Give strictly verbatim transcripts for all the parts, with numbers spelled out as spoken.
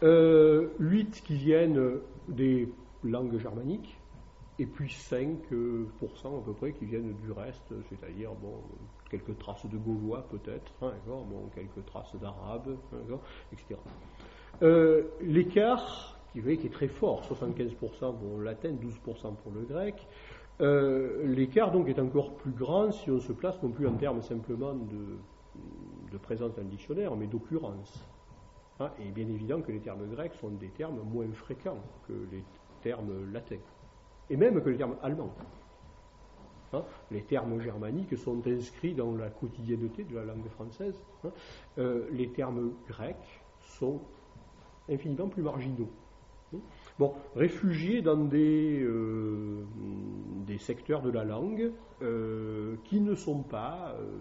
euh, huit qui viennent des langues germaniques, et puis cinq pour cent à peu près qui viennent du reste, c'est-à-dire bon, quelques traces de gaulois peut-être, hein, bon, quelques traces d'arabe, hein, et cetera. Euh, l'écart, qui, vous voyez, qui est très fort, soixante-quinze pour cent pour le latin, douze pour cent pour le grec, euh, l'écart donc est encore plus grand si on se place non plus en termes simplement de, de présence dans le dictionnaire, mais d'occurrence. Hein, et bien évident que les termes grecs sont des termes moins fréquents que les termes latins, et même que les termes allemands. Hein, les termes germaniques sont inscrits dans la quotidienneté de la langue française. Hein, euh, les termes grecs sont infiniment plus marginaux. Bon, réfugiés dans des, euh, des secteurs de la langue euh, qui ne sont pas euh,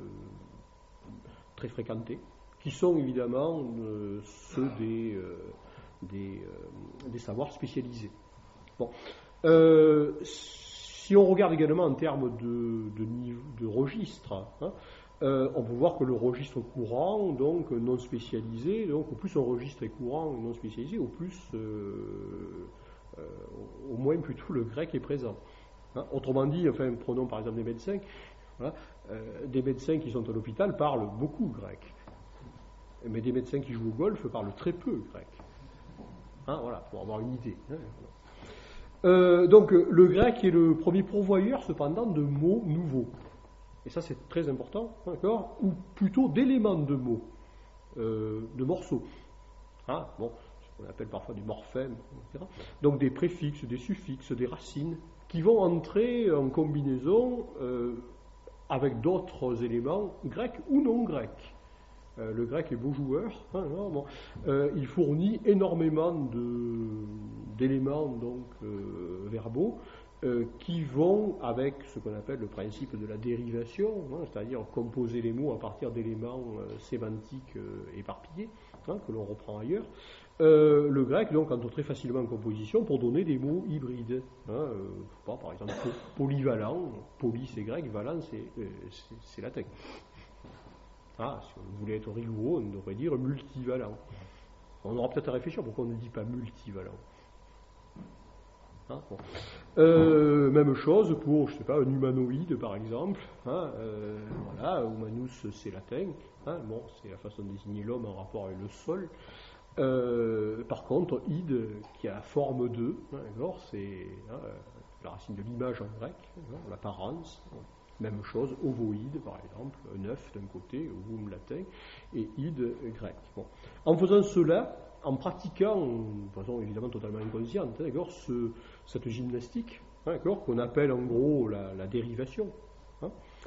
très fréquentés, qui sont évidemment euh, ceux des, euh, des, euh, des savoirs spécialisés. Bon, euh, si on regarde également en termes de, de, niveau, de registre, hein, Euh, on peut voir que le registre courant, donc non spécialisé, donc au plus un registre est courant non spécialisé, au plus, euh, euh, au moins plutôt le grec est présent. Hein, autrement dit, enfin, prenons par exemple des médecins, voilà, euh, des médecins qui sont à l'hôpital parlent beaucoup grec, mais des médecins qui jouent au golf parlent très peu grec. Hein, voilà, pour avoir une idée. Hein, voilà. euh, donc le grec est le premier pourvoyeur cependant de mots nouveaux. Et ça, c'est très important, d'accord, ou plutôt d'éléments de mots, euh, de morceaux. Hein, bon, ce qu'on appelle parfois du morphème, et cetera. Donc des préfixes, des suffixes, des racines, qui vont entrer en combinaison euh, avec d'autres éléments grecs ou non grecs. Euh, le grec est beau joueur, hein, non, bon, euh, il fournit énormément de, d'éléments donc euh, verbaux, Euh, qui vont avec ce qu'on appelle le principe de la dérivation, hein, c'est-à-dire composer les mots à partir d'éléments euh, sémantiques euh, éparpillés, hein, que l'on reprend ailleurs. Euh, le grec donc entre très facilement en composition pour donner des mots hybrides. Hein, euh, pas, par exemple, polyvalent, poly c'est grec, valent c'est, euh, c'est, c'est latin. Ah, si on voulait être rigoureux, on devrait dire multivalent. On aura peut-être à réfléchir pourquoi on ne dit pas multivalent. Hein, bon. euh, même chose pour, je sais pas, un humanoïde par exemple. Hein, euh, voilà, humanus c'est latin. Hein, bon, c'est la façon de désigner l'homme en rapport avec le sol. Euh, par contre, id qui a forme de, hein, c'est hein, la racine de l'image en grec, hein, l'apparence. Même chose, ovoïde par exemple, un œuf d'un côté, ovum latin, et id grec. Bon. En faisant cela, en pratiquant, de façon évidemment totalement inconsciente, hein, d'accord, ce, cette gymnastique, hein, d'accord, qu'on appelle en gros la, la dérivation, hein,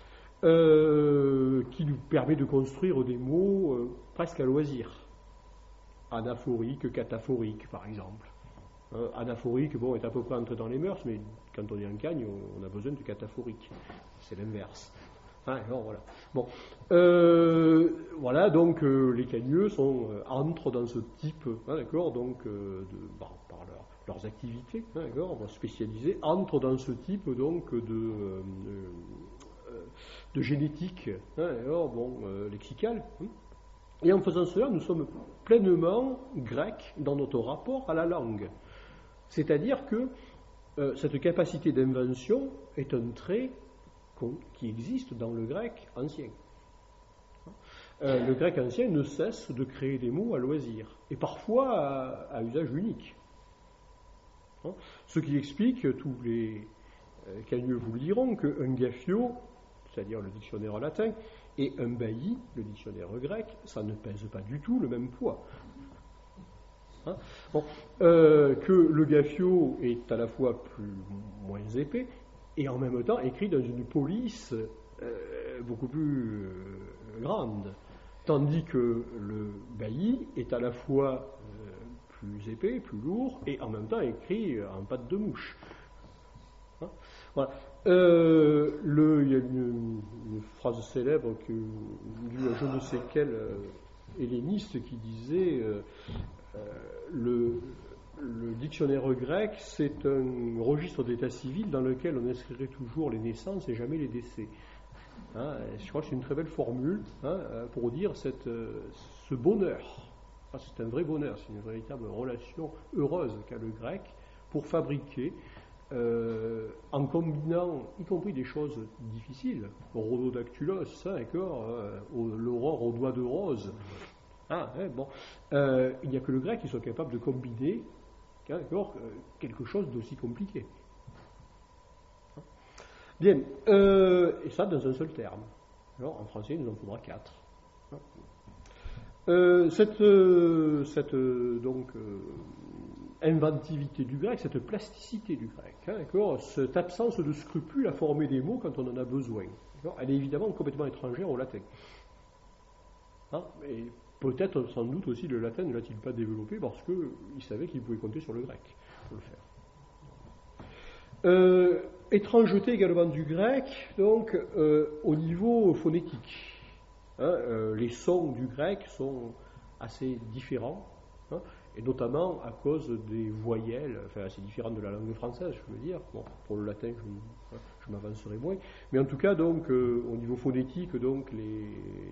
euh, qui nous permet de construire des mots euh, presque à loisir. Anaphorique, cataphorique, par exemple. Hein, anaphorique, bon, est à peu près entré dans les mœurs, mais quand on est en cagne, on, on a besoin de cataphorique. C'est l'inverse. Ah, alors, voilà. Bon, euh, voilà, donc euh, les cagneux sont, euh, entrent dans ce type, hein, d'accord, donc euh, de, par, par leur, leurs activités, hein, d'accord, spécialisées, entrent dans ce type donc de, euh, euh, de génétique, hein, d'accord, bon, euh, lexicale. Hein. Et en faisant cela, nous sommes pleinement grecs dans notre rapport à la langue. C'est-à-dire que euh, cette capacité d'invention est un trait qui existe dans le grec ancien. Euh, le grec ancien ne cesse de créer des mots à loisir, et parfois à, à usage unique. Hein, ce qui explique, tous les euh, cagneux vous le diront, qu'un gaphio, c'est-à-dire le dictionnaire latin, et un bailli, le dictionnaire grec, ça ne pèse pas du tout le même poids. Hein, bon, euh, que le gaphio est à la fois plus, moins épais, et en même temps écrit dans une police euh, beaucoup plus euh, grande, tandis que le bailli est à la fois euh, plus épais, plus lourd, et en même temps écrit en patte de mouche. Hein, voilà. Euh, le, il y a une, une phrase célèbre que je ne sais quel euh, helléniste qui disait euh, euh, le Le dictionnaire grec, c'est un registre d'état civil dans lequel on inscrirait toujours les naissances et jamais les décès. Hein, je crois que c'est une très belle formule, hein, pour dire cette, ce bonheur Ça, c'est un vrai bonheur, c'est une véritable relation heureuse qu'a le grec pour fabriquer, euh, en combinant, y compris des choses difficiles, rhododactylos, hein, d'accord, euh, l'aurore aux doigts de rose. Ah, hein, bon, euh, il n'y a que le grec qui soit capable de combiner, hein, d'accord, euh, quelque chose d'aussi compliqué. Bien, euh, et ça dans un seul terme. Alors, en français, il nous en faudra quatre. Euh, cette euh, cette euh, donc euh, inventivité du grec, cette plasticité du grec, hein, d'accord, cette absence de scrupule à former des mots quand on en a besoin, elle est évidemment complètement étrangère au latin. Hein, et peut-être, sans doute aussi, le latin ne l'a-t-il pas développé parce qu'il savait qu'il pouvait compter sur le grec pour le faire. Euh, étrangeté également du grec, donc euh, au niveau phonétique. Hein, euh, les sons du grec sont assez différents, hein, et notamment à cause des voyelles, enfin assez différentes de la langue française, je veux dire. Bon, pour le latin, je, je m'avancerai moins, mais en tout cas, donc, euh, au niveau phonétique, donc les,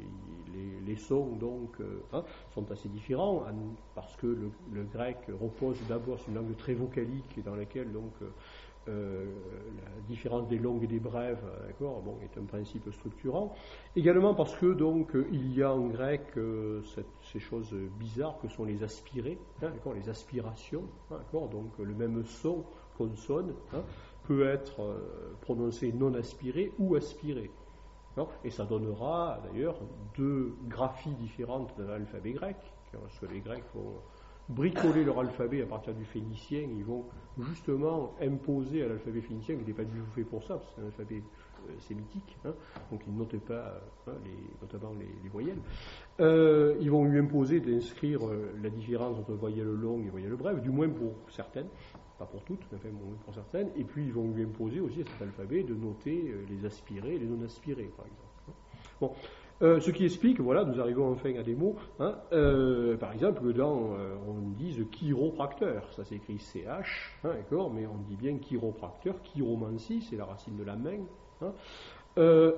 les, les sons donc euh, hein, sont assez différents, hein, parce que le, le grec repose d'abord sur une langue très vocalique et dans laquelle donc euh, Euh, la différence des longues et des brèves, d'accord, bon, est un principe structurant. Également parce que donc il y a en grec euh, cette, ces choses bizarres que sont les aspirés, hein, d'accord, les aspirations, hein, d'accord, donc le même son, consonne, hein, peut être euh, prononcé non aspiré ou aspiré. Non, et ça donnera d'ailleurs deux graphies différentes de l'alphabet grec, parce que les Grecs vont bricoler leur alphabet à partir du phénicien, ils vont justement imposer à l'alphabet phénicien, qui n'était pas du tout fait pour ça, parce que c'est un alphabet euh, sémitique, hein, donc ils ne notaient pas, hein, les, notamment les, les voyelles. Euh, ils vont lui imposer d'inscrire euh, la différence entre voyelles longues et voyelles brèves, du moins pour certaines, pas pour toutes, mais enfin pour certaines, et puis ils vont lui imposer aussi à cet alphabet de noter euh, les aspirés et les non aspirés, par exemple. Bon. Euh, ce qui explique, voilà, nous arrivons enfin à des mots, hein, euh, par exemple, dans, euh, on dise chiropracteur, ça s'écrit C H, hein, d'accord, mais on dit bien chiropracteur, chiromancie, c'est la racine de la main, hein, euh,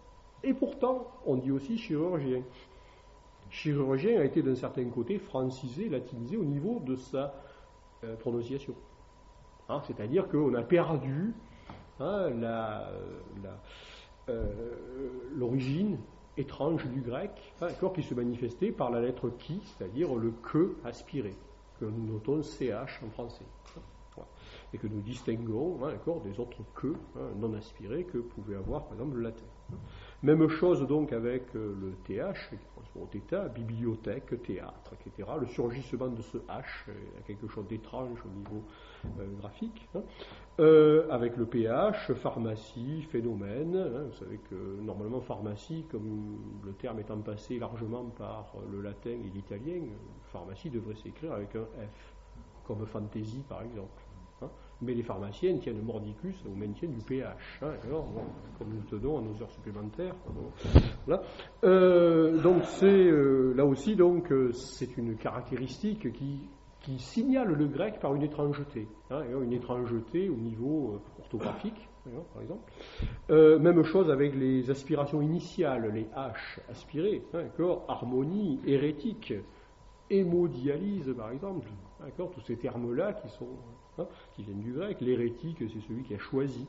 et pourtant, on dit aussi chirurgien. Chirurgien a été d'un certain côté francisé, latinisé au niveau de sa euh, prononciation. Hein, c'est-à-dire qu'on a perdu hein, la, la, euh, l'origine étrange du grec, hein, qui se manifestait par la lettre qui, c'est-à-dire le que aspiré, que nous notons C H en français, hein, voilà, et que nous distinguons hein, des autres que hein, non aspirés que pouvait avoir par exemple le latin. Même chose donc avec euh, le T H, qui correspond au θ, bibliothèque, théâtre, et cetera. Le surgissement de ce H a quelque chose d'étrange au niveau euh, graphique. Hein. Euh, avec le P H, pharmacie, phénomène. Hein. Vous savez que normalement pharmacie, comme le terme étant passé largement par le latin et l'italien, pharmacie devrait s'écrire avec un F, comme fantaisie par exemple. Hein. Mais les pharmaciens tiennent mordicus au maintien du P H. Hein, alors, bon, comme nous tenons à nos heures supplémentaires. Bon, voilà. euh, donc c'est euh, là aussi donc euh, c'est une caractéristique qui, qui signale le grec par une étrangeté. Hein, une étrangeté au niveau euh, orthographique, hein, par exemple. Euh, même chose avec les aspirations initiales, les H aspirés. Hein, harmonie, hérétique, hémodialyse par exemple. D'accord, tous ces termes-là qui sont hein, qui viennent du grec. L'hérétique, c'est celui qui a choisi.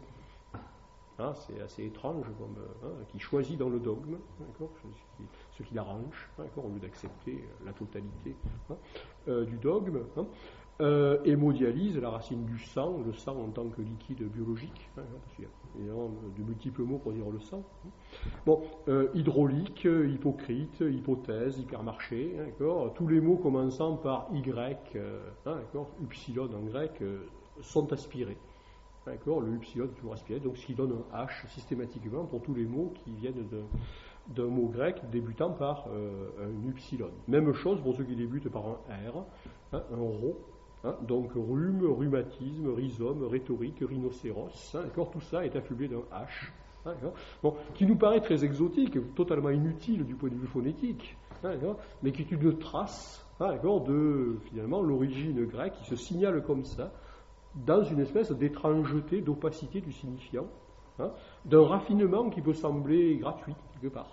Hein, c'est assez étrange, comme, hein, qui choisit dans le dogme, d'accord, ce qui, ce qui l'arrange, hein, au lieu d'accepter la totalité hein, euh, du dogme. Hein. Euh, hémodialyse, la racine du sang, le sang en tant que liquide biologique, hein, parce qu'il y a évidemment de multiples mots pour dire le sang. Hein. Bon, euh, hydraulique, hypocrite, hypothèse, hypermarché, hein, d'accord, tous les mots commençant par Y, euh, hein, d'accord, upsilon en grec, euh, sont aspirés. D'accord, le upsilon est toujours aspiré, donc ce qui donne un H systématiquement pour tous les mots qui viennent de, d'un mot grec débutant par euh, un upsilon. Même chose pour ceux qui débutent par un R, hein, un rho, hein, donc rhume, rhumatisme, rhizome, rhétorique, rhinocéros, hein, d'accord, tout ça est affublé d'un H, hein, bon, qui nous paraît très exotique, totalement inutile du point de vue phonétique, hein, mais qui est une trace hein, de finalement l'origine grecque qui se signale comme ça, dans une espèce d'étrangeté, d'opacité du signifiant, hein, d'un raffinement qui peut sembler gratuit, quelque part.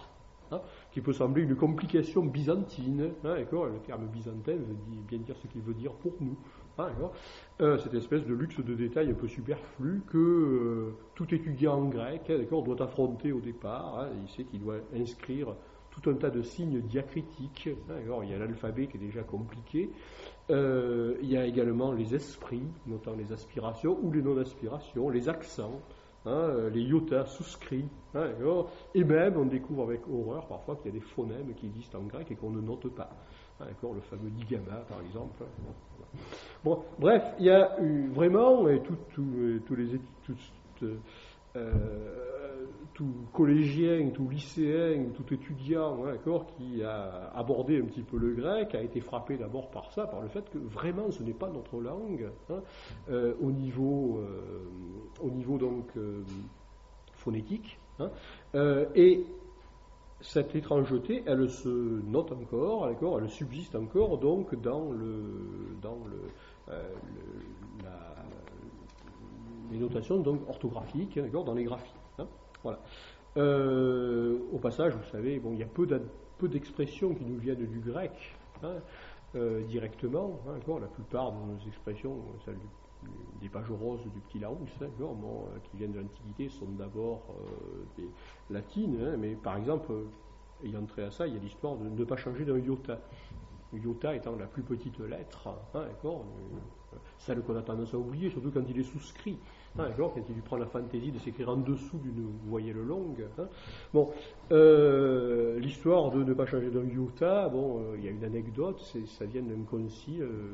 hein, qui peut sembler une complication byzantine, hein, d'accord, le terme byzantin veut dire, bien dire ce qu'il veut dire pour nous, hein, euh, cette espèce de luxe de détail un peu superflu que euh, tout étudiant en grec, hein, d'accord, doit affronter au départ, hein, il sait qu'il doit inscrire tout un tas de signes diacritiques, hein, d'accord, il y a l'alphabet qui est déjà compliqué, euh, il y a également les esprits, notamment les aspirations ou les non-aspirations, les accents, hein, les iotas souscrits, hein, et même on découvre avec horreur parfois qu'il y a des phonèmes qui existent en grec et qu'on ne note pas, hein, le fameux digamma par exemple. Bon, bref, il y a eu vraiment et tout, tout, tous les tout, euh, tout collégien, tout lycéen, tout étudiant, hein, qui a abordé un petit peu le grec a été frappé d'abord par ça, par le fait que vraiment ce n'est pas notre langue, hein, euh, au niveau, euh, au niveau donc euh, phonétique, hein, euh, et cette étrangeté, elle se note encore, d'accord, elle subsiste encore donc dans le, dans le, euh, le la, les notations donc orthographiques, hein, d'accord, dans les graphies. Hein, voilà. Euh, au passage, vous savez, bon, il y a peu, peu d'expressions qui nous viennent du grec, hein, euh, directement. Hein, d'accord, la plupart de nos expressions, celles du, des pages roses du petit Larousse, hein, bon, euh, qui viennent de l'Antiquité, sont d'abord euh, des latines, hein, mais par exemple, euh, ayant trait à ça, il y a l'histoire de ne pas changer d'un iota. Le iota étant la plus petite lettre, hein, d'accord, euh, celle qu'on a tendance à oublier, surtout quand il est souscrit. Ah, d'accord, quand il lui prend la fantaisie de s'écrire en dessous d'une voyelle longue. Hein. Bon, euh, l'histoire de ne pas changer d'un iota, bon, euh, il y a une anecdote, c'est, ça vient d'un concile, euh,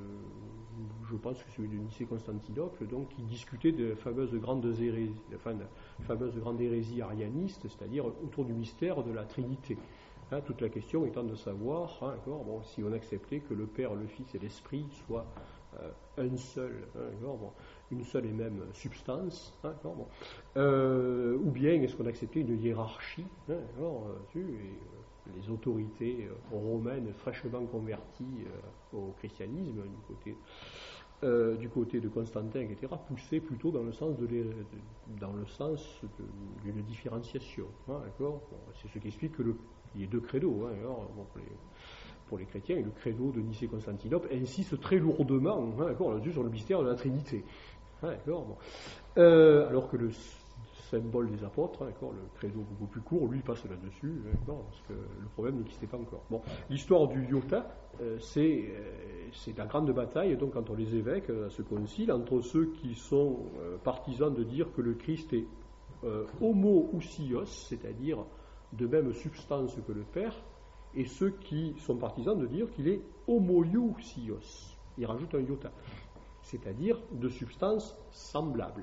je pense que c'est celui de Nicée-Constantinople, donc qui discutait de la fameuse grande hérésie, enfin, la fameuse grande hérésie arianiste, c'est-à-dire autour du mystère de la Trinité. Hein, toute la question étant de savoir, hein, bon, si on acceptait que le Père, le Fils et l'Esprit soient euh, un seul, hein, bon, une seule et même substance, hein, bon, euh, ou bien est-ce qu'on acceptait une hiérarchie, hein, alors, euh, et, euh, les autorités euh, romaines fraîchement converties euh, au christianisme du côté, euh, du côté de Constantin, et cetera, poussaient plutôt dans le sens de, les, de dans le sens de, d'une différenciation, hein, d'accord, bon, c'est ce qui explique que le il y a deux credos, hein, alors, bon, pour, les, pour les chrétiens, et le credo de Nicée-Constantinople insiste très lourdement, hein, d'accord, là-dessus sur le mystère de la Trinité. Hein, d'accord, bon. euh, alors que le symbole des apôtres, hein, d'accord, le credo beaucoup plus court, lui passe là-dessus, hein, d'accord, parce que le problème n'existait pas encore. Bon, l'histoire du iota, euh, c'est, euh, c'est la grande bataille donc entre les évêques à ce concile, entre ceux qui sont euh, partisans de dire que le Christ est euh, homoousios, c'est-à-dire de même substance que le Père, et ceux qui sont partisans de dire qu'il est homoiousios. Il rajoute un iota, c'est-à-dire de substance semblable.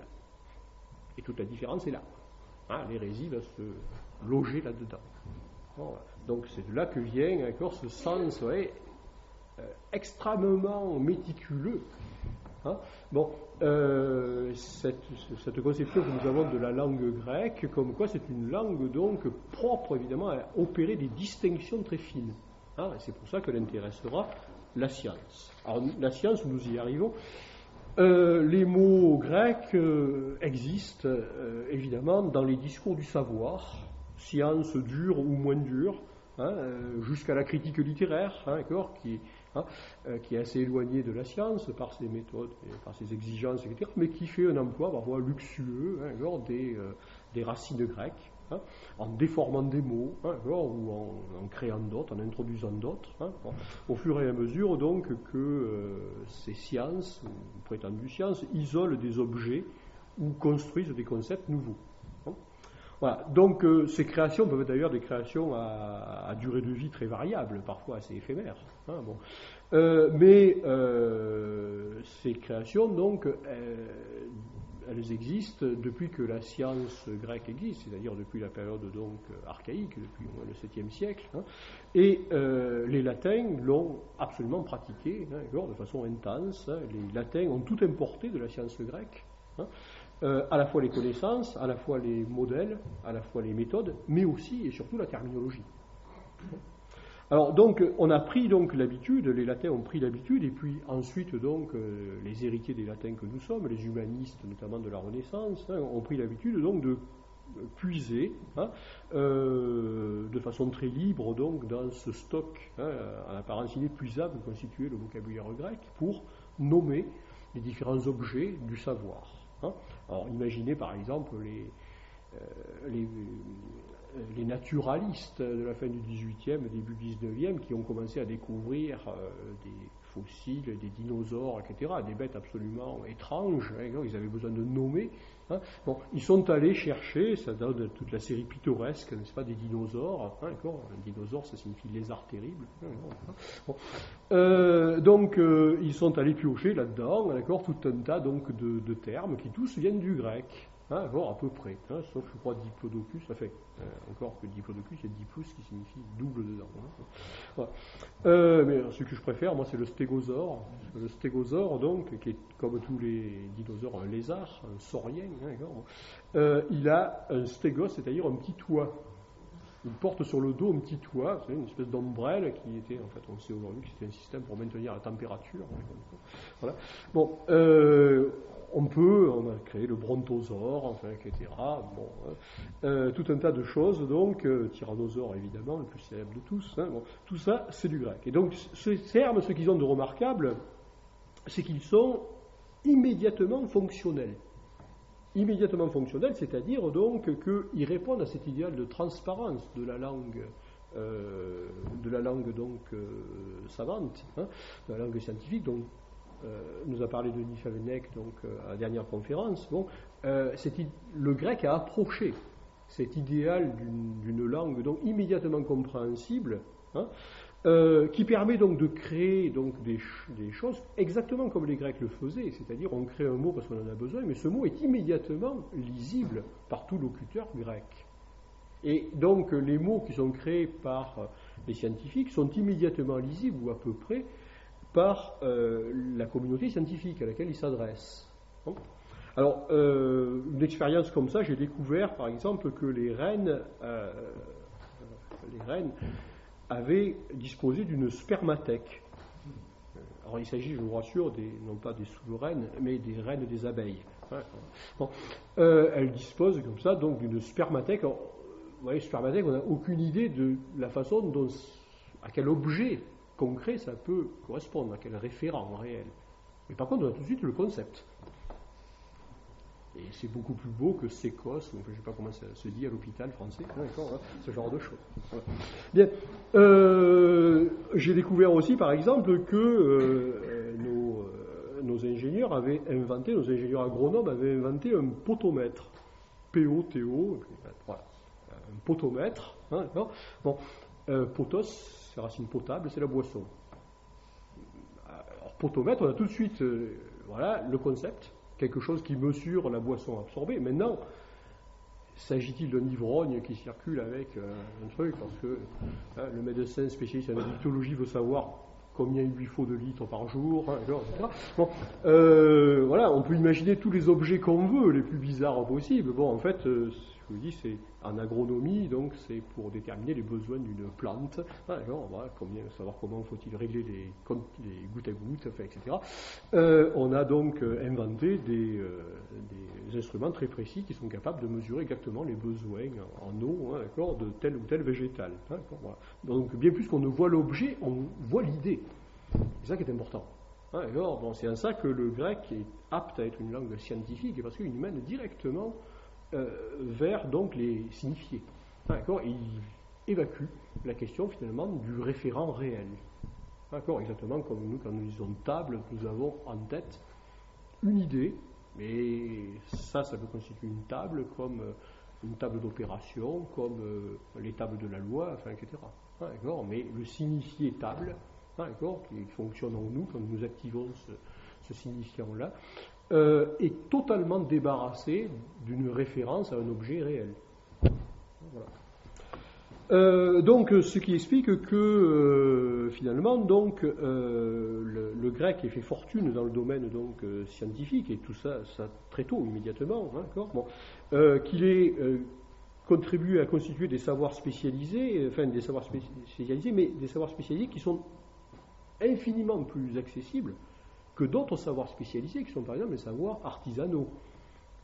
Et toute la différence est là. Hein, l'hérésie va se loger là-dedans. Bon, donc c'est de là que vient encore ce sens ouais, euh, extrêmement méticuleux. Hein, bon, euh, cette, cette conception que nous avons de la langue grecque, comme quoi c'est une langue donc propre évidemment à opérer des distinctions très fines. Hein, et c'est pour ça que l'intéressera la science. Alors la science, nous y arrivons. Euh, les mots grecs euh, existent euh, évidemment dans les discours du savoir, science dure ou moins dure, hein, euh, jusqu'à la critique littéraire, hein, d'accord, qui, hein, euh, qui est assez éloignée de la science par ses méthodes, et par ses exigences, et cetera, mais qui fait un emploi parfois luxueux, hein, d'accord, des, euh, des racines grecques, hein, en déformant des mots, hein, ou en, en créant d'autres, en introduisant d'autres, hein, bon, au fur et à mesure donc que euh, ces sciences, ou prétendues sciences, isolent des objets ou construisent des concepts nouveaux. Hein. Voilà. Donc euh, ces créations peuvent être d'ailleurs des créations à, à durée de vie très variable, parfois assez éphémères. Hein, bon. euh, mais euh, ces créations donc euh, elles existent depuis que la science grecque existe, c'est-à-dire depuis la période donc archaïque, depuis au moins le septième siècle, hein, et euh, les latins l'ont absolument pratiqué, hein, de façon intense. Hein, les latins ont tout importé de la science grecque, hein, euh, à la fois les connaissances, à la fois les modèles, à la fois les méthodes, mais aussi et surtout la terminologie. Alors donc on a pris donc l'habitude, les latins ont pris l'habitude, et puis ensuite donc euh, les héritiers des latins que nous sommes, les humanistes notamment de la Renaissance, hein, ont pris l'habitude donc de puiser hein, euh, de façon très libre donc dans ce stock hein, en apparence inépuisable constitué le vocabulaire grec pour nommer les différents objets du savoir. Hein. Alors imaginez par exemple les, euh, les, les naturalistes de la fin du dix-huitième, début du dix-neuvième qui ont commencé à découvrir euh, des fossiles, des dinosaures, et cetera, des bêtes absolument étranges, hein, ils avaient besoin de nommer. Hein. Bon, ils sont allés chercher, ça donne toute la série pittoresque, n'est-ce pas, des dinosaures. Hein, un dinosaure, ça signifie lézard terrible. Hein, bon. euh, donc, euh, ils sont allés piocher là-dedans, d'accord, tout un tas donc, de, de termes qui tous viennent du grec. Hein, alors à peu près, hein, sauf je crois diplodocus, ça fait euh, encore que diplodocus, il y a diplus qui signifie double dedans. Hein. Voilà. Euh, mais ce que je préfère, moi, c'est le stégosaure. Le stégosaure, donc, qui est comme tous les dinosaures, un lézard, un saurien, hein, euh, il a un stégos, c'est-à-dire un petit toit. Il porte sur le dos un petit toit, c'est une espèce d'ombrelle qui était, en fait, on sait aujourd'hui que c'était un système pour maintenir la température. Voilà. Bon, euh, on peut, on a créé le brontosaure, enfin, et cetera. Bon, hein. euh, tout un tas de choses, donc, euh, tyrannosaure évidemment, le plus célèbre de tous. Hein, bon, tout ça, c'est du grec. Et donc, ces termes, ce qu'ils ont de remarquable, c'est qu'ils sont immédiatement fonctionnels. Immédiatement fonctionnels, c'est-à-dire donc qu'ils répondent à cet idéal de transparence de la langue, euh, de la langue donc euh, savante, hein, de la langue scientifique. Donc, Euh, nous a parlé de Denis Favennec donc euh, à la dernière conférence. Bon, euh, c'est, le grec a approché cet idéal d'une, d'une langue donc immédiatement compréhensible, hein, euh, qui permet donc de créer donc des, des choses exactement comme les Grecs le faisaient, c'est-à-dire on crée un mot parce qu'on en a besoin, mais ce mot est immédiatement lisible par tout locuteur grec. Et donc les mots qui sont créés par les scientifiques sont immédiatement lisibles ou à peu près par euh, la communauté scientifique à laquelle ils s'adressent. Bon. Alors, euh, une expérience comme ça, j'ai découvert, par exemple, que les reines, euh, les reines avaient disposé d'une spermathèque. Alors, il s'agit, je vous rassure, des, non pas des souveraines, mais des reines des abeilles. Bon. Euh, elles disposent comme ça, donc, d'une spermathèque. Alors, vous voyez, spermathèque, on n'a aucune idée de la façon dont, à quel objet concret ça peut correspondre, à quel référent réel. Mais par contre, on a tout de suite le concept. Et c'est beaucoup plus beau que sécos, enfin, je ne sais pas comment ça se dit à l'hôpital français, hein, d'accord, hein, ce genre de choses. Voilà. Bien, euh, j'ai découvert aussi, par exemple, que euh, nos, euh, nos ingénieurs avaient inventé, nos ingénieurs agronomes avaient inventé un potomètre. P O T O, voilà, un potomètre. Hein, bon, euh, potos, c'est racine potable, c'est la boisson. Alors, potomètre, on a tout de suite euh, voilà, le concept, quelque chose qui mesure la boisson absorbée. Maintenant, s'agit-il d'un ivrogne qui circule avec euh, un truc, parce que hein, le médecin spécialiste en addictologie veut savoir combien il lui faut de litres par jour, hein, et cetera. Bon, euh, voilà, on peut imaginer tous les objets qu'on veut, les plus bizarres possibles. Bon, en fait, euh, je vous dis, c'est en agronomie, donc c'est pour déterminer les besoins d'une plante. Hein, alors, voilà, combien, savoir comment faut-il régler les, les gouttes à gouttes, enfin, et cetera. Euh, on a donc euh, inventé des, euh, des instruments très précis qui sont capables de mesurer exactement les besoins en, en eau, hein, d'accord, de tel ou tel végétal. Hein, voilà. Donc, bien plus qu'on ne voit l'objet, on voit l'idée. C'est ça qui est important. Hein, alors, bon, c'est en ça que le grec est apte à être une langue scientifique, parce qu'il mène directement euh, vers donc les signifiés. Hein, d'accord, et il évacue la question finalement du référent réel. D'accord, exactement comme nous, quand nous disons table, nous avons en tête une idée, mais ça, ça peut constituer une table comme euh, une table d'opération, comme euh, les tables de la loi, enfin, et cetera. Hein, d'accord, mais le signifié table, hein, d'accord, qui fonctionne en nous quand nous activons ce, ce signifiant-là, euh, est totalement débarrassé d'une référence à un objet réel. Voilà. Euh, donc, ce qui explique que euh, finalement, donc, euh, le, le grec ait fait fortune dans le domaine donc euh, scientifique, et tout ça, ça très tôt, immédiatement, hein, d'accord, bon, euh, qu'il ait euh, contribué à constituer des savoirs spécialisés, enfin des savoirs spécialisés, mais des savoirs spécialisés qui sont infiniment plus accessibles que d'autres savoirs spécialisés, qui sont par exemple les savoirs artisanaux.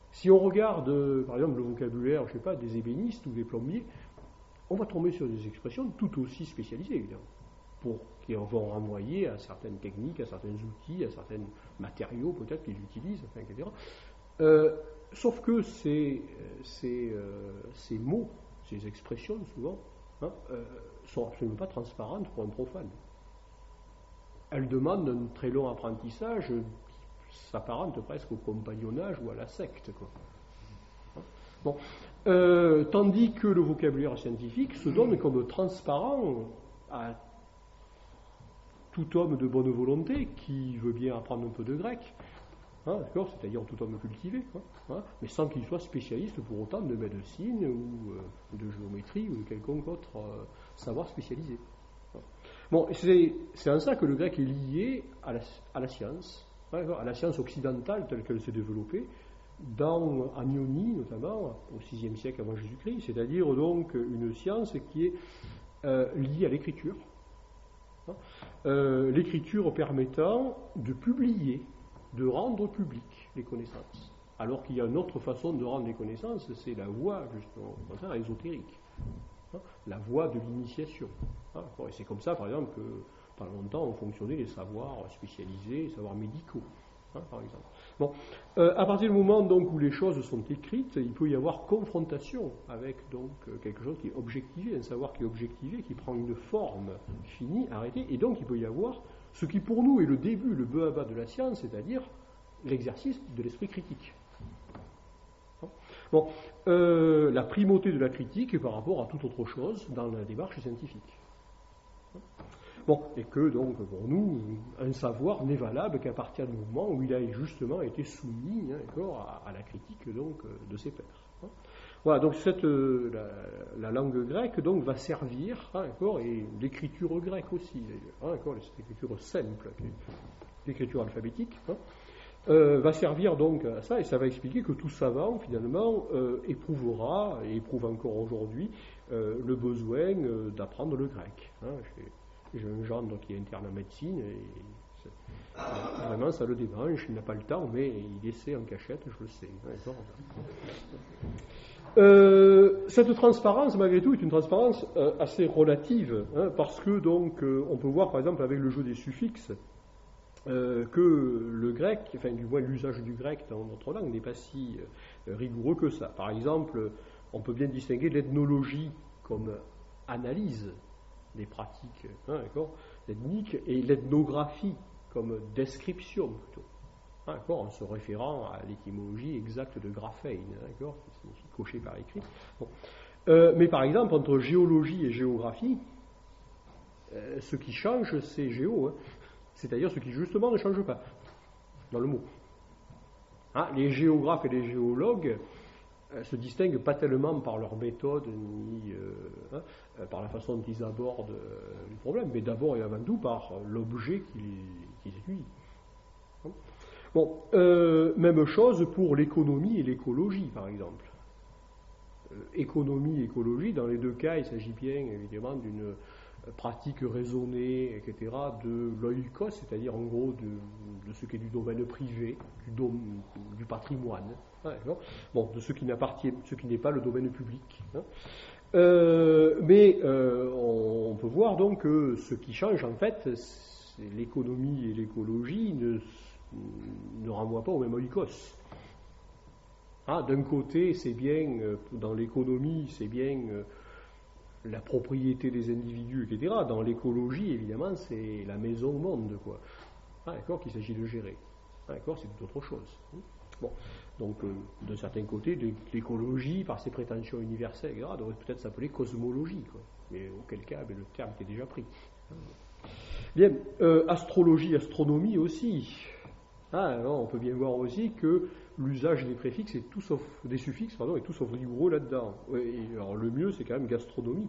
Si on regarde, euh, par exemple, le vocabulaire, je sais pas, des ébénistes ou des plombiers, on va tomber sur des expressions tout aussi spécialisées, évidemment, pour, qui vont renvoyer à certaines techniques, à certains outils, à certains matériaux peut-être qu'ils utilisent, enfin, et cetera. Euh, sauf que ces, ces, euh, ces mots, ces expressions, souvent, hein, euh, sont absolument pas transparentes pour un profane. Elles demandent un très long apprentissage qui s'apparente presque au compagnonnage ou à la secte, quoi. Bon. Euh, tandis que le vocabulaire scientifique se donne comme transparent à tout homme de bonne volonté qui veut bien apprendre un peu de grec, hein, d'accord, c'est-à-dire tout homme cultivé, quoi, hein, mais sans qu'il soit spécialiste pour autant de médecine ou euh, de géométrie ou de quelconque autre euh, savoir spécialisé. Bon, c'est, c'est en ça que le grec est lié à la, à la science, hein, à la science occidentale telle qu'elle s'est développée, dans, en Ionie notamment, au sixième siècle avant Jésus-Christ, c'est-à-dire donc une science qui est euh, liée à l'écriture, hein, euh, l'écriture permettant de publier, de rendre public les connaissances, alors qu'il y a une autre façon de rendre les connaissances, c'est la voie justement, au contraire, ésotérique, hein, la voie de l'initiation, hein, et c'est comme ça par exemple que pendant longtemps ont fonctionné les savoirs spécialisés, les savoirs médicaux, hein, par exemple. Bon, euh, à partir du moment donc où les choses sont écrites, il peut y avoir confrontation avec donc quelque chose qui est objectivé, un savoir qui est objectivé, qui prend une forme finie, arrêtée, et donc il peut y avoir ce qui pour nous est le début, le b.a.-ba de la science, c'est-à-dire l'exercice de l'esprit critique. Bon, euh, la primauté de la critique par rapport à toute autre chose dans la démarche scientifique. Bon, et que donc pour nous, un savoir n'est valable qu'à partir du moment où il a justement été soumis, hein, à, à la critique donc de ses pairs. Hein. Voilà, donc cette, euh, la, la langue grecque donc va servir, hein, et l'écriture grecque aussi, hein, cette écriture simple, l'écriture alphabétique, hein, euh, va servir donc à ça, et ça va expliquer que tout savant finalement euh, éprouvera, et éprouve encore aujourd'hui, euh, le besoin euh, d'apprendre le grec. Hein. J'ai un gendre qui est interne en médecine et vraiment ça le dérange, il n'a pas le temps, mais il essaie en cachette, je le sais. Euh, cette transparence, malgré tout, est une transparence euh, assez relative, hein, parce que donc euh, on peut voir par exemple avec le jeu des suffixes euh, que le grec, enfin du moins l'usage du grec dans notre langue n'est pas si euh, rigoureux que ça. Par exemple, on peut bien distinguer l'ethnologie comme analyse des pratiques, hein, d'accord, ethniques, et l'ethnographie comme description plutôt, hein, d'accord, en se référant à l'étymologie exacte de graphein, d'accord, qui signifie cocher par écrit. Bon. Euh, mais par exemple, entre géologie et géographie, euh, ce qui change, c'est géo, hein, c'est-à-dire ce qui justement ne change pas dans le mot. Hein, les géographes et les géologues se distinguent pas tellement par leur méthode ni euh, hein, par la façon dont ils abordent euh, le problème, mais d'abord et avant tout par l'objet qu'ils, qu'ils étudient. Bon, euh, même chose pour l'économie et l'écologie, par exemple. Euh, économie et écologie, dans les deux cas, il s'agit bien évidemment d'une pratique raisonnée, et cetera, de l'oikos, c'est-à-dire en gros de, de ce qui est du domaine privé, du, dom, du patrimoine, hein, bon, de ce qui n'appartient, ce qui n'est pas le domaine public. Hein. Euh, mais euh, on, on peut voir donc que ce qui change en fait, c'est l'économie et l'écologie ne, ne renvoient pas au même oikos. Hein, d'un côté, c'est bien, dans l'économie, c'est bien la propriété des individus, et cetera. Dans l'écologie, évidemment, c'est la maison au monde, quoi. Ah, d'accord, qu'il s'agit de gérer. Ah, d'accord, c'est tout autre chose. Bon, donc, euh, de certains côtés, l'écologie, par ses prétentions universelles, et cetera, devrait peut-être s'appeler cosmologie, quoi. Mais auquel cas, ben, le terme était déjà pris. Bien, euh, astrologie, astronomie aussi. Ah, alors, on peut bien voir aussi que l'usage des préfixes est tout sauf des suffixes, pardon, est tout sauf rigoureux là-dedans. Et alors le mieux, c'est quand même gastronomie,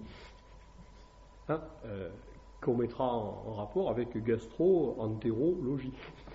hein, euh, qu'on mettra en, en rapport avec gastro-entérologie.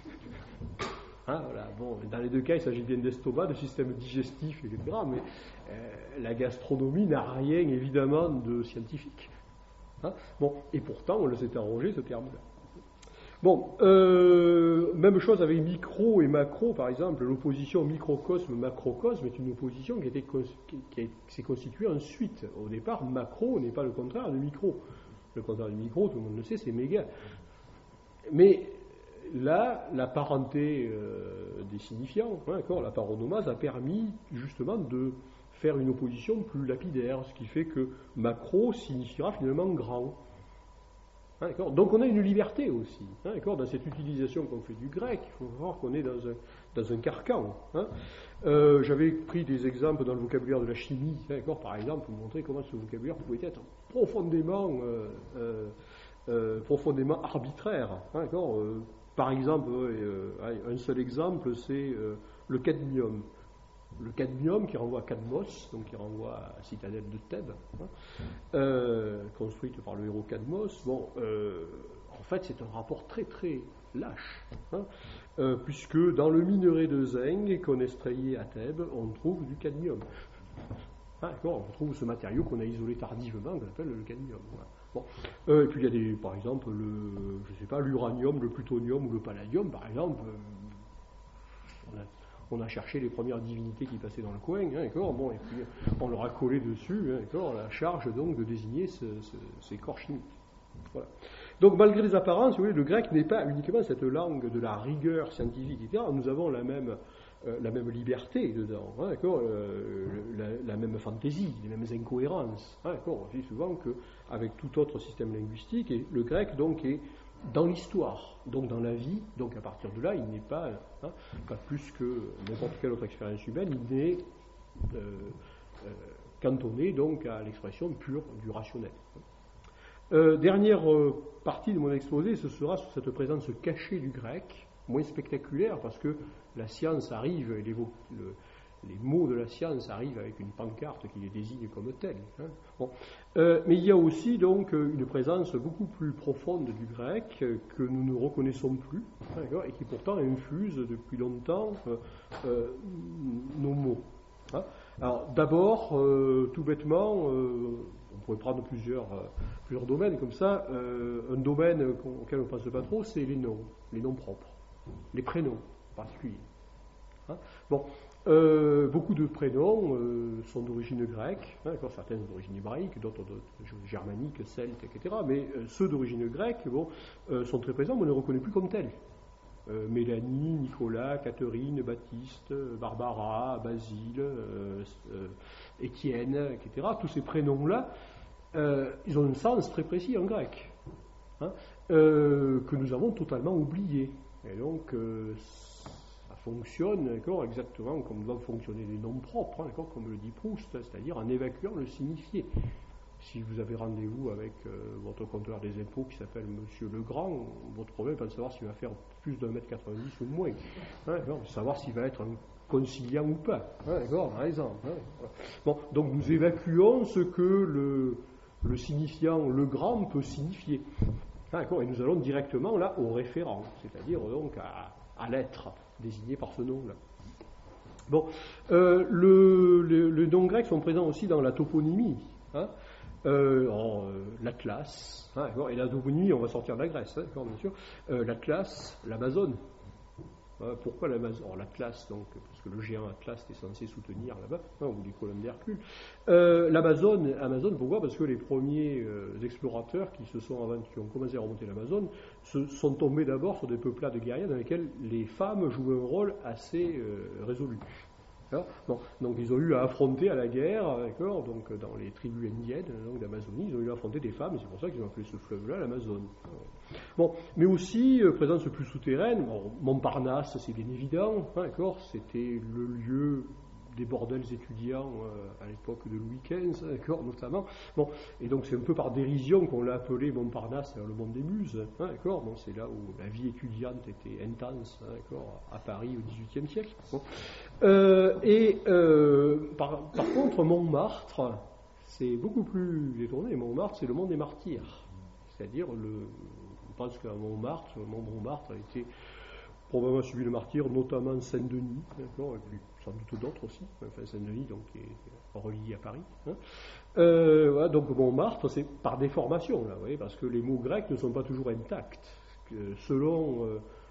Hein, voilà, bon, dans les deux cas, il s'agit bien d'estomac, de système digestif, et cetera. Mais euh, la gastronomie n'a rien, évidemment, de scientifique. Hein, bon, et pourtant, on le s'est arrangé, ce terme-là. Bon, euh, même chose avec micro et macro, par exemple. L'opposition microcosme-macrocosme est une opposition qui, était, qui, qui, qui s'est constituée ensuite. Au départ, macro n'est pas le contraire de micro. Le contraire du micro, tout le monde le sait, c'est méga. Mais là, la parenté euh, des signifiants, hein, d'accord, la paronomase a permis justement de faire une opposition plus lapidaire, ce qui fait que macro signifiera finalement grand. Hein, donc on a une liberté aussi, hein, dans cette utilisation qu'on fait du grec. Il faut voir qu'on est dans un, dans un carcan. Hein. Euh, j'avais pris des exemples dans le vocabulaire de la chimie, hein, par exemple, pour montrer comment ce vocabulaire pouvait être profondément, euh, euh, euh, profondément arbitraire. Hein, euh, par exemple, euh, un seul exemple, c'est euh, le cadmium. Le cadmium qui renvoie à Cadmos, donc qui renvoie à la citadelle de Thèbes, hein, euh, construite par le héros Cadmos. Bon, euh, en fait, c'est un rapport très très lâche, hein, euh, puisque dans le minerai de zinc qu'on extrayait à Thèbes, on trouve du cadmium. Hein, on trouve ce matériau qu'on a isolé tardivement, qu'on appelle le cadmium. Voilà. Bon. Euh, et puis il y a des, par exemple, le, je sais pas, l'uranium, le plutonium ou le palladium, par exemple. Euh, on a, On a cherché les premières divinités qui passaient dans le coin, hein, bon, et puis on leur a collé dessus hein, la charge donc de désigner ce, ce, ces corps chimiques. Voilà. Donc malgré les apparences, vous voyez, le grec n'est pas uniquement cette langue de la rigueur scientifique, et cetera. Nous avons la même, euh, la même liberté dedans, hein, euh, la, la même fantaisie, les mêmes incohérences. Hein, on dit souvent qu'avec tout autre système linguistique, et le grec donc est dans l'histoire, donc dans la vie, donc à partir de là, il n'est pas, hein, pas plus que n'importe quelle autre expérience humaine, il n'est euh, euh, cantonné donc à l'expression pure du rationnel. Euh, dernière euh, partie de mon exposé, ce sera sur cette présence cachée du grec, moins spectaculaire parce que la science arrive, et les, le, les mots de la science arrivent avec une pancarte qui les désigne comme tels. Hein. Bon. Euh, mais il y a aussi donc une présence beaucoup plus profonde du grec que nous ne reconnaissons plus, hein, et qui pourtant infuse depuis longtemps euh, euh, nos mots. Hein. Alors d'abord, euh, tout bêtement, euh, on pourrait prendre plusieurs, euh, plusieurs domaines comme ça. Euh, un domaine auquel on ne pense pas trop, c'est les noms, les noms propres, les prénoms en particulier. Hein. Bon. Euh, beaucoup de prénoms euh, sont d'origine grecque, hein, certains d'origine hébraïque, d'autres, d'autres germaniques, celtes, et cetera. Mais euh, ceux d'origine grecque bon, euh, sont très présents, mais on ne les reconnaît plus comme tels. Euh, Mélanie, Nicolas, Catherine, Baptiste, Barbara, Basile, euh, euh, Étienne, et cetera. Tous ces prénoms-là, euh, ils ont un sens très précis en grec, hein, euh, que nous avons totalement oublié. Et donc, euh, fonctionne exactement comme doivent fonctionner les noms propres, hein, comme le dit Proust, c'est-à-dire en évacuant le signifié. Si vous avez rendez-vous avec euh, votre compteur des impôts qui s'appelle Monsieur Legrand, votre problème n'est pas de savoir s'il va faire plus d'un mètre quatre-vingt-dix ou moins, hein, de savoir s'il va être un conciliant ou pas, hein, d'accord, par exemple. Hein, voilà. Bon, donc nous évacuons ce que le, le signifiant Legrand peut signifier, hein, d'accord, et nous allons directement là au référent, c'est-à-dire donc à, à l'être désigné par ce nom-là. Bon, euh, le, le, les noms grecs sont présents aussi dans la toponymie, hein, euh, en, euh, l'Atlas, hein, et la toponymie, on va sortir de la Grèce, hein, bien sûr, euh, l'Atlas, l'Amazone. Euh, pourquoi l'Amazone ? Alors l'Atlas, donc, parce que le géant Atlas est censé soutenir là-bas, hein, ou les colonnes d'Hercule. Euh, L'Amazone, Amazone, pourquoi ? Parce que les premiers euh, explorateurs qui se sont avant, qui ont commencé à remonter l'Amazone, se sont tombés d'abord sur des peuplades guerrières dans lesquelles les femmes jouaient un rôle assez euh, résolu. Hein, bon, donc ils ont eu à affronter à la guerre, d'accord, donc dans les tribus indiennes donc, d'Amazonie, ils ont eu à affronter des femmes, et c'est pour ça qu'ils ont appelé ce fleuve-là l'Amazone. Bon, mais aussi, euh, présence plus souterraine, bon, Montparnasse, c'est bien évident, hein, d'accord, c'était le lieu des bordels étudiants euh, à l'époque de Louis quinze, d'accord, notamment. Bon, et donc c'est un peu par dérision qu'on l'a appelé Montparnasse, le monde des muses, hein, d'accord. Bon, c'est là où la vie étudiante était intense, hein, d'accord, à Paris au dix-huitième siècle. Bon. Euh, et euh, par, par contre, Montmartre, c'est beaucoup plus détourné. Montmartre, c'est le monde des martyrs, c'est-à-dire le. On pense qu'à Montmartre, le mont Montmartre a été probablement subi le martyr, notamment Saint-Denis, d'accord, et puis sans doute d'autres aussi, enfin Saint-Denis donc qui est relié à Paris. Hein. Euh, voilà, donc Montmartre, c'est par déformation, là, vous voyez, parce que les mots grecs ne sont pas toujours intacts. selon